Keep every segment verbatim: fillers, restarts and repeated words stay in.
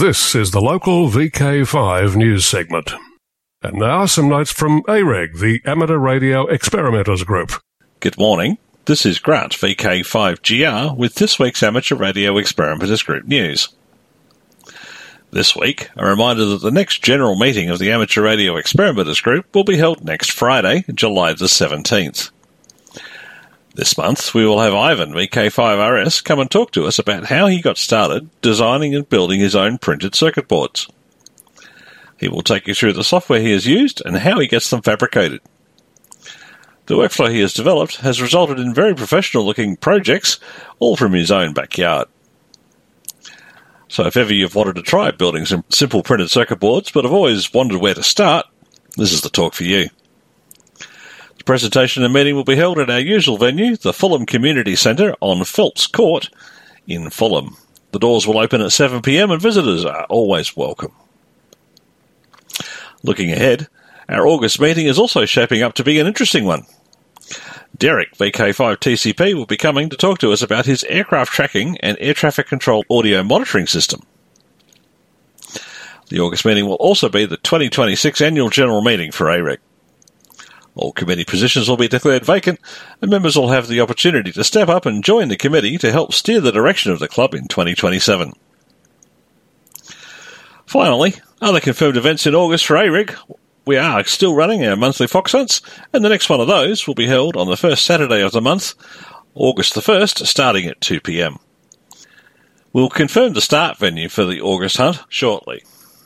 This is the local V K five news segment. And now some notes from A R E G, the Amateur Radio Experimenters Group. Good morning. This is Grant, V K five G R, with this week's Amateur Radio Experimenters Group news. This week, a reminder that the next general meeting of the Amateur Radio Experimenters Group will be held next Friday, July the seventeenth. This month, we will have Ivan, V K five R S, come and talk to us about how he got started designing and building his own printed circuit boards. He will take you through the software he has used and how he gets them fabricated. The workflow he has developed has resulted in very professional-looking projects, all from his own backyard. So if ever you've wanted to try building some simple printed circuit boards but have always wondered where to start, this is the talk for you. The presentation and meeting will be held at our usual venue, the Fulham Community Centre on Phelps Court in Fulham. The doors will open at seven p m and visitors are always welcome. Looking ahead, our August meeting is also shaping up to be an interesting one. Derek, V K five T C P, will be coming to talk to us about his aircraft tracking and air traffic control audio monitoring system. The August meeting will also be the twenty twenty-six annual general meeting for A R E G. All committee positions will be declared vacant, and members will have the opportunity to step up and join the committee to help steer the direction of the club in twenty twenty-seven. Finally, other confirmed events in August for A R E G. We are still running our monthly fox hunts, and the next one of those will be held on the first Saturday of the month, August the first, starting at two p m. We'll confirm the start venue for the August hunt shortly.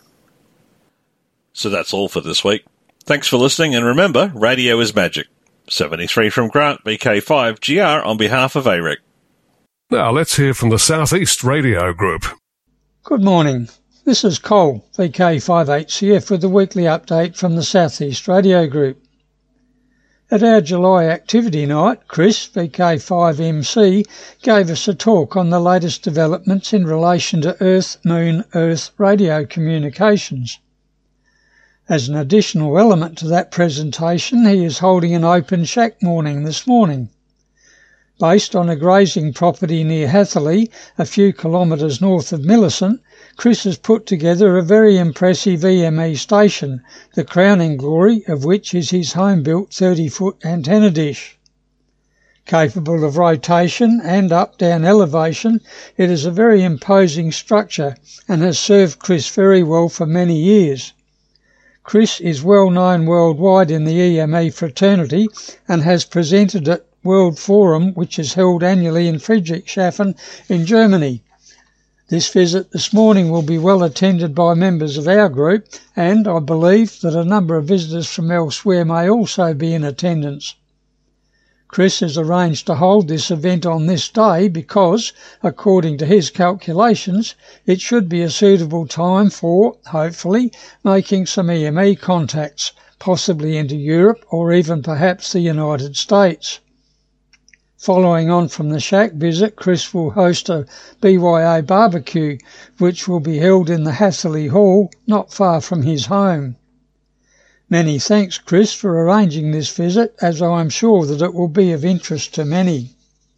So that's all for this week. Thanks for listening, and remember, radio is magic. seventy-three from Grant, V K five G R, on behalf of A R E G. Now let's hear from the South East Radio Group. Good morning. This is Cole, V K five H C F, with the weekly update from the South East Radio Group. At our July activity night, Chris, V K five M C, gave us a talk on the latest developments in relation to Earth-Moon-Earth radio communications. As an additional element to that presentation, he is holding an open shack morning this morning. Based on a grazing property near Hatherley, a few kilometres north of Millicent, Chris has put together a very impressive E M E station, the crowning glory of which is his home-built thirty-foot antenna dish. Capable of rotation and up-down elevation, it is a very imposing structure and has served Chris very well for many years. Chris is well known worldwide in the E M E fraternity and has presented at World Forum, which is held annually in Friedrichshafen in Germany. This visit this morning will be well attended by members of our group, and I believe that a number of visitors from elsewhere may also be in attendance. Chris has arranged to hold this event on this day because, according to his calculations, it should be a suitable time for, hopefully, making some E M E contacts, possibly into Europe or even perhaps the United States. Following on from the shack visit, Chris will host a B Y A barbecue, which will be held in the Hatherley Hall, not far from his home. Many thanks, Chris, for arranging this visit, as I am sure that it will be of interest to many.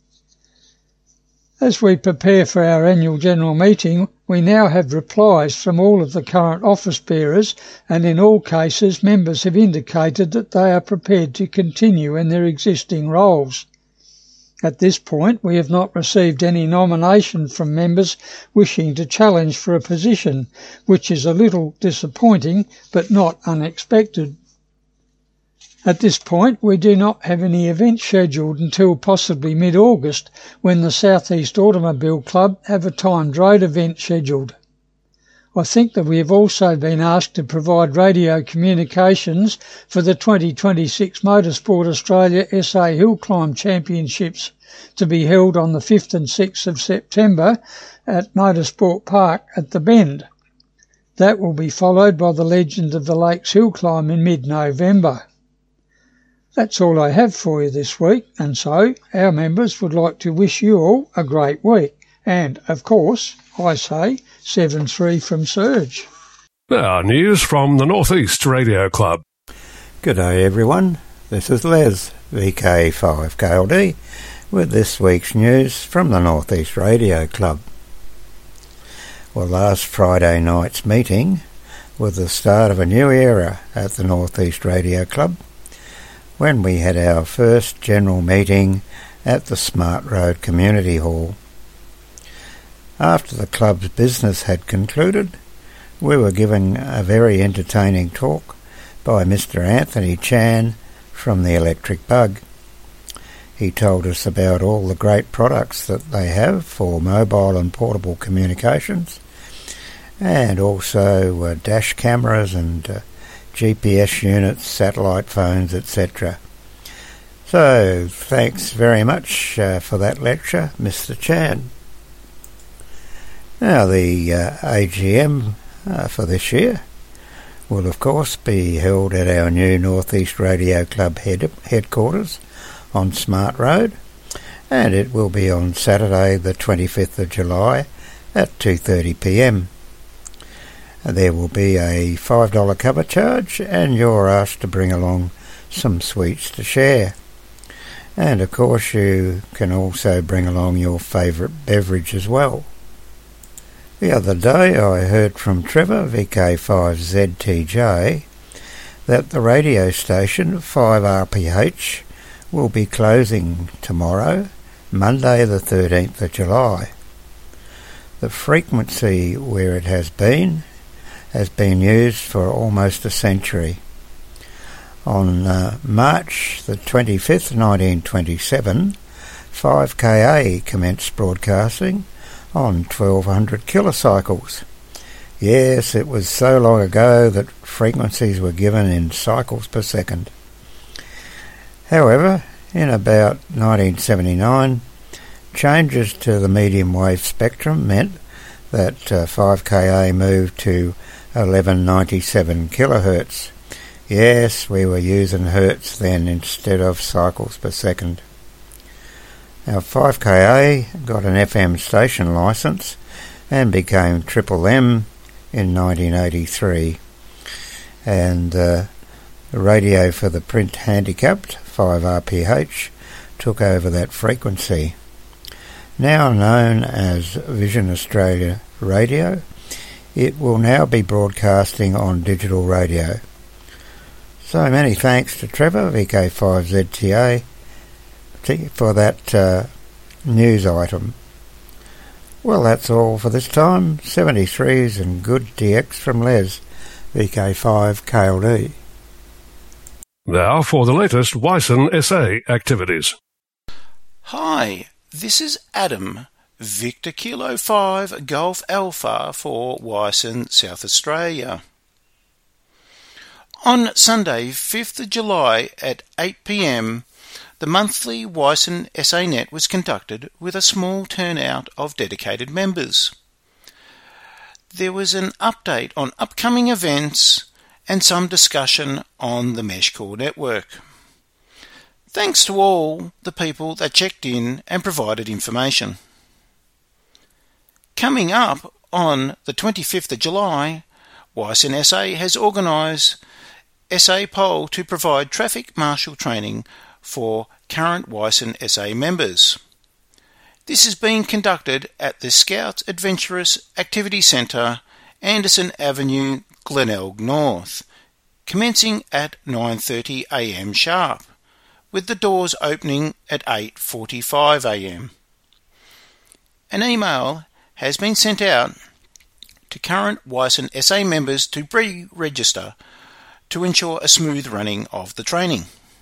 As we prepare for our annual general meeting, we now have replies from all of the current office bearers, and in all cases members have indicated that they are prepared to continue in their existing roles. At this point, we have not received any nomination from members wishing to challenge for a position, which is a little disappointing, but not unexpected. At this point, we do not have any events scheduled until possibly mid-August, when the South East Automobile Club have a timed road event scheduled. I think that we have also been asked to provide radio communications for the twenty twenty-six Motorsport Australia S A Hill Climb Championships to be held on the fifth and sixth of September at Motorsport Park at the Bend. That will be followed by the Legend of the Lakes Hill Climb in mid-November. That's all I have for you this week, and so our members would like to wish you all a great week. And, of course, I say seven three from Surge. Now, news from the North East Radio Club. Good day, everyone. This is Les, V K five K L D, with this week's news from the North East Radio Club. Well, last Friday night's meeting was the start of a new era at the North East Radio Club when we had our first general meeting at the Smart Road Community Hall. After the club's business had concluded, we were given a very entertaining talk by Mister Anthony Chan from the Electric Bug. He told us about all the great products that they have for mobile and portable communications, and also uh, dash cameras and uh, G P S units, satellite phones, et cetera. So, thanks very much uh, for that lecture, Mister Chan. Now, the uh, A G M uh, for this year will, of course, be held at our new North East Radio Club head- headquarters on Smart Road, and it will be on Saturday the twenty-fifth of July at two thirty p m. There will be a five dollars cover charge, and you're asked to bring along some sweets to share. And of course you can also bring along your favourite beverage as well. The other day I heard from Trevor, V K five Z T J, that the radio station five R P H will be closing tomorrow, Monday the thirteenth of July. The frequency where it has been has been used for almost a century. On uh, March the twenty-fifth, nineteen twenty-seven, five K A commenced broadcasting on twelve hundred kilocycles. Yes, it was so long ago that frequencies were given in cycles per second. However, in about nineteen seventy-nine, changes to the medium wave spectrum meant that uh, five K A moved to eleven ninety-seven kilohertz. Yes, we were using hertz then instead of cycles per second. Now, five K A got an F M station licence and became Triple M in nineteen eighty-three. And uh, the radio for the print handicapped, five R P H, took over that frequency. Now known as Vision Australia Radio, it will now be broadcasting on digital radio. So many thanks to Trevor, V K five Z T A, for that uh, news item. Well, that's all for this time. seventy-threes and good D X from Les, V K five K L D. Now for the latest Wyson S A activities. Hi, this is Adam, Victor Kilo five Golf Alpha for Wyson, South Australia. On Sunday, fifth of July at eight p m, the monthly Wyson S A Net was conducted with a small turnout of dedicated members. There was an update on upcoming events and some discussion on the MeshCore network. Thanks to all the people that checked in and provided information. Coming up on the twenty-fifth of July, Wyson S A has organised S A Poll to provide traffic marshal training for current Wyson S A members. This is being conducted at the Scouts Adventurous Activity Centre, Anderson Avenue, Glenelg North, commencing at nine thirty a m sharp, with the doors opening at eight forty-five a m. An email has been sent out to current Wyson S A members to pre-register to ensure a smooth running of the training.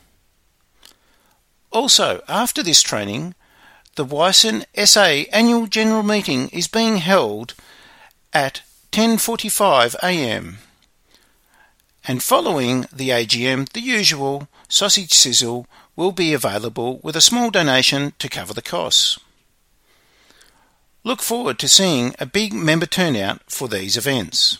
Also, after this training, the Wyson S A Annual General Meeting is being held at ten forty-five a m. And following the A G M, the usual sausage sizzle will be available with a small donation to cover the costs. Look forward to seeing a big member turnout for these events.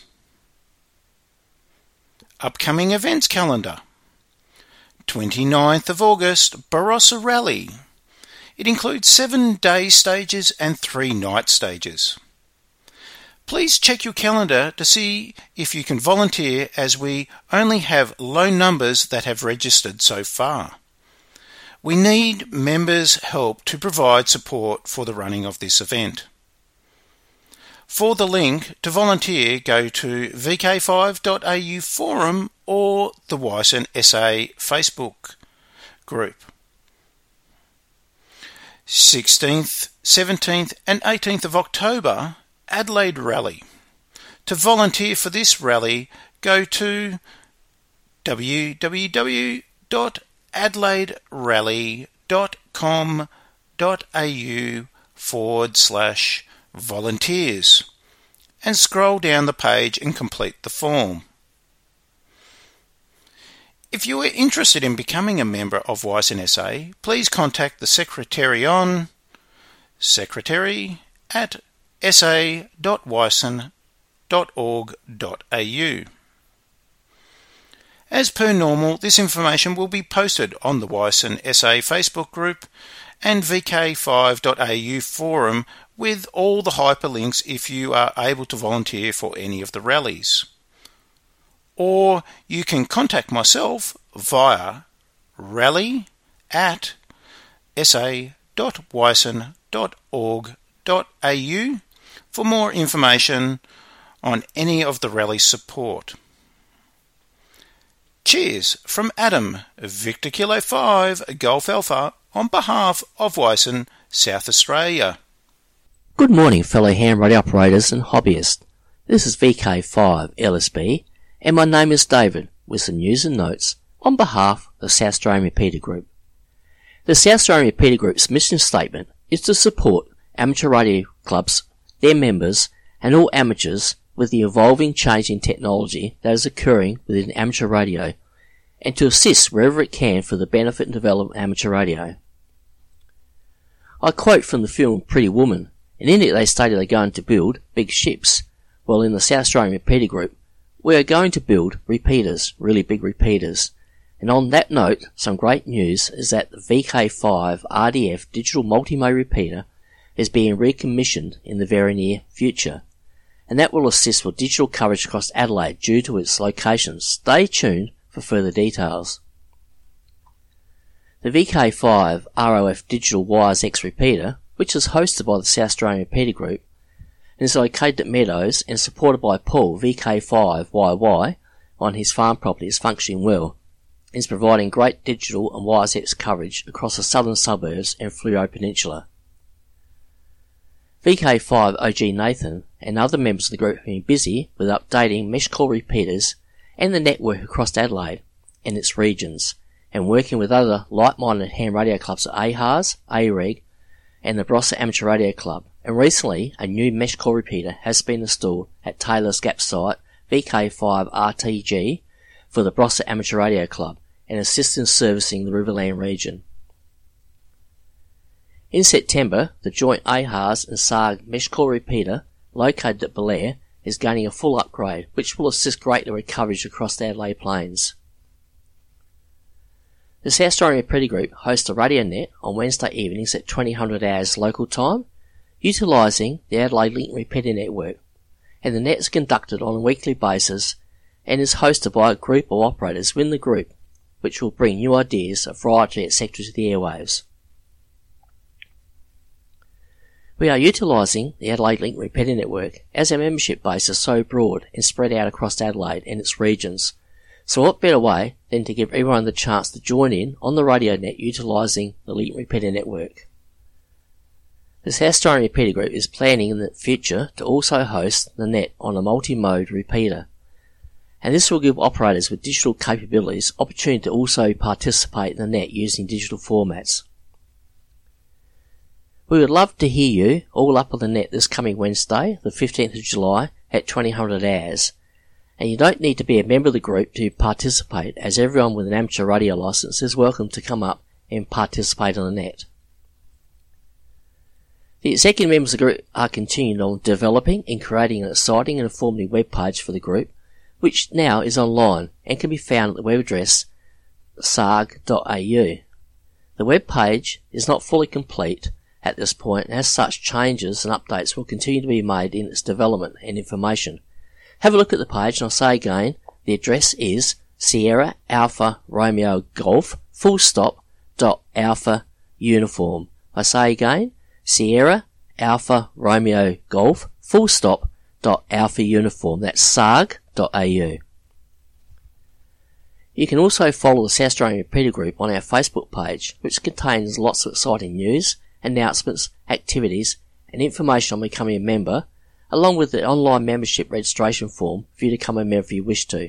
Upcoming events calendar. twenty-ninth of August, Barossa Rally. It includes seven day stages and three night stages. Please check your calendar to see if you can volunteer, as we only have low numbers that have registered so far. We need members' help to provide support for the running of this event. For the link to volunteer, go to v k five dot a u forum or the Wyson S A Facebook group. sixteenth, seventeenth and eighteenth of October, Adelaide Rally. To volunteer for this rally, go to w w w dot adelaide rally dot com dot a u forward slash volunteers and scroll down the page and complete the form. If you are interested in becoming a member of Wyson S A, please contact the Secretary on secretary at s a dot wyson dot org dot a u. As per normal, this information will be posted on the Wyson S A Facebook group and v k five dot a u forum with all the hyperlinks if you are able to volunteer for any of the rallies. Or you can contact myself via rally at s a dot wyson dot org dot a u for more information on any of the rally support. Cheers from Adam, Victor Kilo five, Golf Alpha, on behalf of Wyson, South Australia. Good morning, fellow ham radio operators and hobbyists. This is V K five L S B, and my name is David, with some news and notes on behalf of the South Australian Repeater Group. The South Australian Repeater Group's mission statement is to support amateur radio clubs, their members, and all amateurs with the evolving changing technology that is occurring within amateur radio, and to assist wherever it can for the benefit and development of amateur radio. I quote from the film Pretty Woman, and in it they stated they're going to build big ships. Well, in the South Australian Repeater Group, we are going to build repeaters, really big repeaters. And on that note, some great news is that the V K five R D F digital multi-mode repeater is being recommissioned in the very near future, and that will assist with digital coverage across Adelaide due to its location. Stay tuned for further details. The V K five R O F Digital Wires X repeater, which is hosted by the South Australian Repeater Group, and is located at Meadows and supported by Paul V K five Y Y on his farm property, is functioning well, and is providing great digital and Wires X coverage across the southern suburbs and Fleurieu Peninsula. V K five O G Nathan and other members of the group have been busy with updating mesh core repeaters and the network across Adelaide and its regions, and working with other like-minded ham radio clubs at A H A R S, A R E G, and the Barossa Amateur Radio Club. And recently, a new mesh core repeater has been installed at Taylor's Gap site, V K five R T G, for the Barossa Amateur Radio Club, and assists in servicing the Riverland region. In September, the joint A H A R S and S A G mesh core repeater, located at Belair, is gaining a full upgrade, which will assist greatly with coverage across the Adelaide Plains. The South Australian Repeater Group hosts a radio net on Wednesday evenings at twenty hundred hours local time, utilising the Adelaide Link Repeater Network, and the net is conducted on a weekly basis and is hosted by a group of operators within the group, which will bring new ideas, a variety, et cetera to the airwaves. We are utilising the Adelaide Link Repeater Network as our membership base is so broad and spread out across Adelaide and its regions, so what better way than to give everyone the chance to join in on the radio net utilising the Link Repeater Network. The South Australian Repeater Group is planning in the future to also host the net on a multi-mode repeater, and this will give operators with digital capabilities opportunity to also participate in the net using digital formats. We would love to hear you all up on the net this coming Wednesday, the fifteenth of July, at twenty hundred hours. And you don't need to be a member of the group to participate, as everyone with an amateur radio licence is welcome to come up and participate on the net. The executive members of the group are continuing on developing and creating an exciting and informative web page for the group, which now is online and can be found at the web address s a g dot a u. The web page is not fully complete at this point, and as such changes and updates will continue to be made in its development and information. Have a look at the page, and I'll say again, the address is Sierra Alpha Romeo Golf full stop dot Alpha Uniform. I say again, Sierra Alpha Romeo Golf full stop dot alpha uniform. That's sarg dot a u. You can also follow the South Australian Repeater Group on our Facebook page, which contains lots of exciting news, announcements, activities, and information on becoming a member, along with the online membership registration form for you to become a member if you wish to.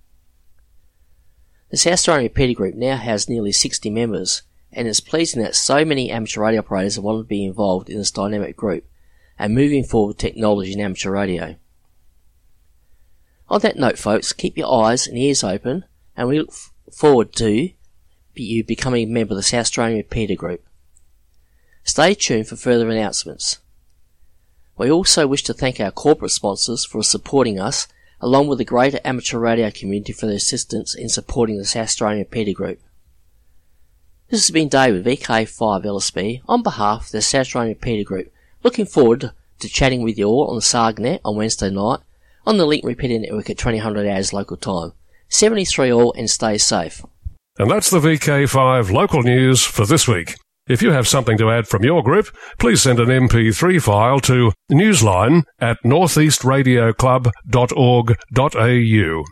The South Australian Repeater Group now has nearly sixty members, and it's pleasing that so many amateur radio operators have wanted to be involved in this dynamic group and moving forward technology in amateur radio. On that note, folks, keep your eyes and ears open, and we look f- forward to you becoming a member of the South Australian Repeater Group. Stay tuned for further announcements. We also wish to thank our corporate sponsors for supporting us, along with the greater amateur radio community for their assistance in supporting the South Australian Repeater Group. This has been David, V K five L S B, on behalf of the South Australian Repeater Group, looking forward to chatting with you all on the SARGnet on Wednesday night, on the Link Repeater Network at twenty hundred hours local time. seventy-three all, and stay safe. And that's the V K five local news for this week. If you have something to add from your group, please send an M P three file to newsline at northeast radio club dot org dot a u.